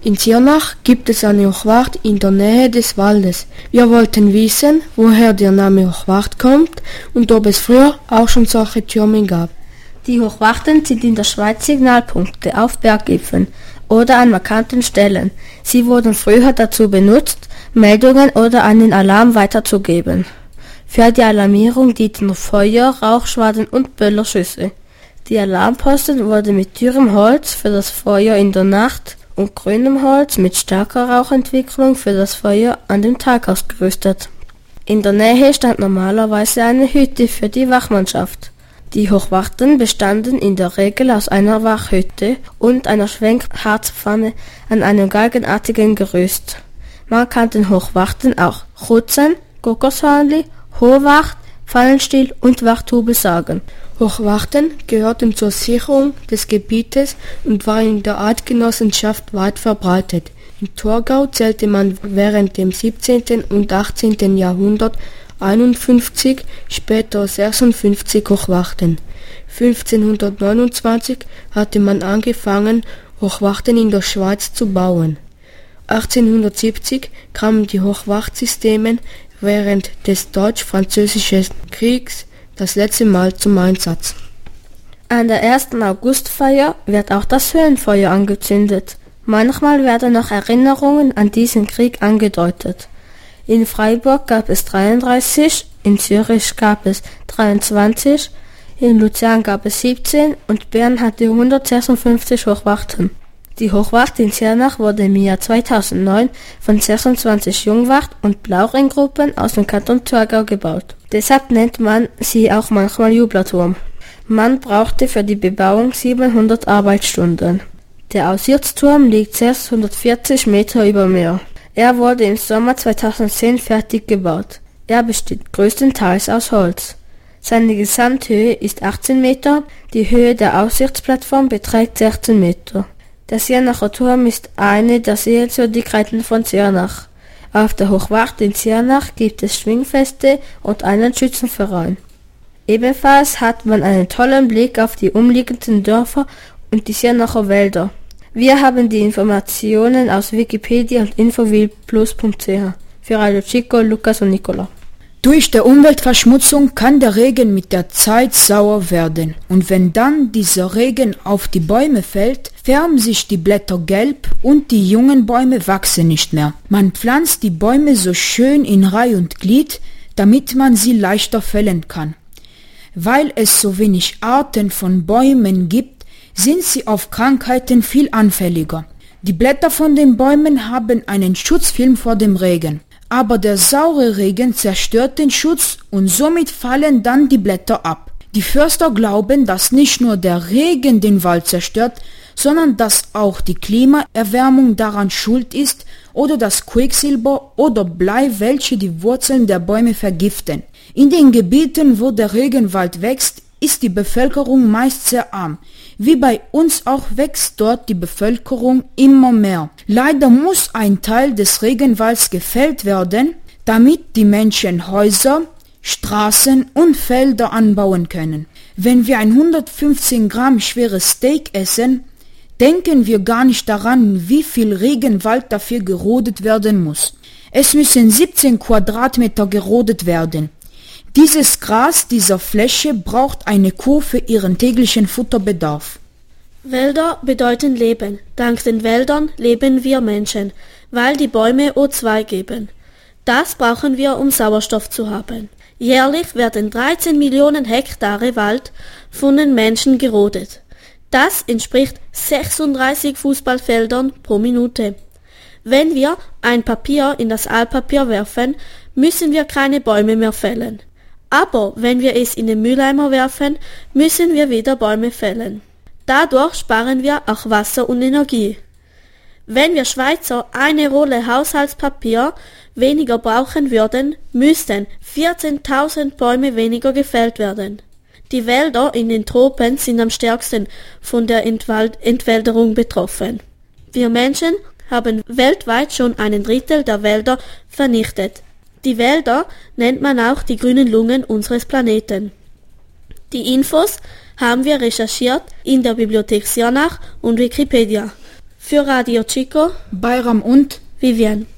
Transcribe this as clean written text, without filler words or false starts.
In Zirnach gibt es eine Hochwacht in der Nähe des Waldes. Wir wollten wissen, woher der Name Hochwacht kommt und ob es früher auch schon solche Türme gab. Die Hochwachten sind in der Schweiz Signalpunkte auf Berggipfeln oder an markanten Stellen. Sie wurden früher dazu benutzt, Meldungen oder einen Alarm weiterzugeben. Für die Alarmierung dienten Feuer, Rauchschwaden und Böllerschüsse. Die Alarmposten wurden mit dürrem Holz für das Feuer in der Nacht und grünem Holz mit starker Rauchentwicklung für das Feuer an dem Tag ausgerüstet. In der Nähe stand normalerweise eine Hütte für die Wachmannschaft. Die Hochwachten bestanden in der Regel aus einer Wachhütte und einer Schwenkharzpfanne an einem galgenartigen Gerüst. Man kann den Hochwachten auch Chutzen, Kokoshanli, Hohwacht, Pfannenstiel und Wachtube sagen. Hochwachten gehörten zur Sicherung des Gebietes und waren in der Eidgenossenschaft weit verbreitet. In Thurgau zählte man während dem 17. und 18. Jahrhundert 51, später 56 Hochwachten. 1529 hatte man angefangen, Hochwachten in der Schweiz zu bauen. 1870 kamen die Hochwachtsysteme während des Deutsch-Französischen Kriegs das letzte Mal zum Einsatz. An der 1. Augustfeier wird auch das Höhenfeuer angezündet. Manchmal werden noch Erinnerungen an diesen Krieg angedeutet. In Freiburg gab es 33, in Zürich gab es 23, in Luzern gab es 17 und Bern hatte 156 Hochwachten. Die Hochwacht in Zirnach wurde im Jahr 2009 von 26 Jungwacht- und Blauringgruppen aus dem Kanton Thurgau gebaut. Deshalb nennt man sie auch manchmal Jublerturm. Man brauchte für die Bebauung 700 Arbeitsstunden. Der Aussichtsturm liegt 640 Meter über Meer. Er wurde im Sommer 2010 fertig gebaut. Er besteht größtenteils aus Holz. Seine Gesamthöhe ist 18 Meter, die Höhe der Aussichtsplattform beträgt 16 Meter. Der Zirnacher Turm ist eine der Sehenswürdigkeiten von Zirnach. Auf der Hochwacht in Zirnach gibt es Schwingfeste und einen Schützenverein. Ebenfalls hat man einen tollen Blick auf die umliegenden Dörfer und die Zirnacher Wälder. Wir haben die Informationen aus Wikipedia und infowilplus.ch. Für Radio Chico, Lukas und Nicola. Durch die Umweltverschmutzung kann der Regen mit der Zeit sauer werden und wenn dann dieser Regen auf die Bäume fällt, färben sich die Blätter gelb und die jungen Bäume wachsen nicht mehr. Man pflanzt die Bäume so schön in Reih und Glied, damit man sie leichter fällen kann. Weil es so wenig Arten von Bäumen gibt, sind sie auf Krankheiten viel anfälliger. Die Blätter von den Bäumen haben einen Schutzfilm vor dem Regen. Aber der saure Regen zerstört den Schutz und somit fallen dann die Blätter ab. Die Förster glauben, dass nicht nur der Regen den Wald zerstört, sondern dass auch die Klimaerwärmung daran schuld ist oder das Quecksilber oder Blei, welche die Wurzeln der Bäume vergiften. In den Gebieten, wo der Regenwald wächst, ist die Bevölkerung meist sehr arm. Wie bei uns auch wächst dort die Bevölkerung immer mehr. Leider muss ein Teil des Regenwalds gefällt werden, damit die Menschen Häuser, Straßen und Felder anbauen können. Wenn wir ein 115 Gramm schweres Steak essen, denken wir gar nicht daran, wie viel Regenwald dafür gerodet werden muss. Es müssen 17 Quadratmeter gerodet werden. Dieses Gras dieser Fläche braucht eine Kuh für ihren täglichen Futterbedarf. Wälder bedeuten Leben. Dank den Wäldern leben wir Menschen, weil die Bäume O2 geben. Das brauchen wir, um Sauerstoff zu haben. Jährlich werden 13 Millionen Hektare Wald von den Menschen gerodet. Das entspricht 36 Fußballfeldern pro Minute. Wenn wir ein Papier in das Altpapier werfen, müssen wir keine Bäume mehr fällen. Aber wenn wir es in den Mülleimer werfen, müssen wir wieder Bäume fällen. Dadurch sparen wir auch Wasser und Energie. Wenn wir Schweizer eine Rolle Haushaltspapier weniger brauchen würden, müssten 14.000 Bäume weniger gefällt werden. Die Wälder in den Tropen sind am stärksten von der Entwälderung betroffen. Wir Menschen haben weltweit schon 1/3 der Wälder vernichtet. Die Wälder nennt man auch die grünen Lungen unseres Planeten. Die Infos haben wir recherchiert in der Bibliothek Zirnach und Wikipedia. Für Radio Chico, Bayram und Vivian.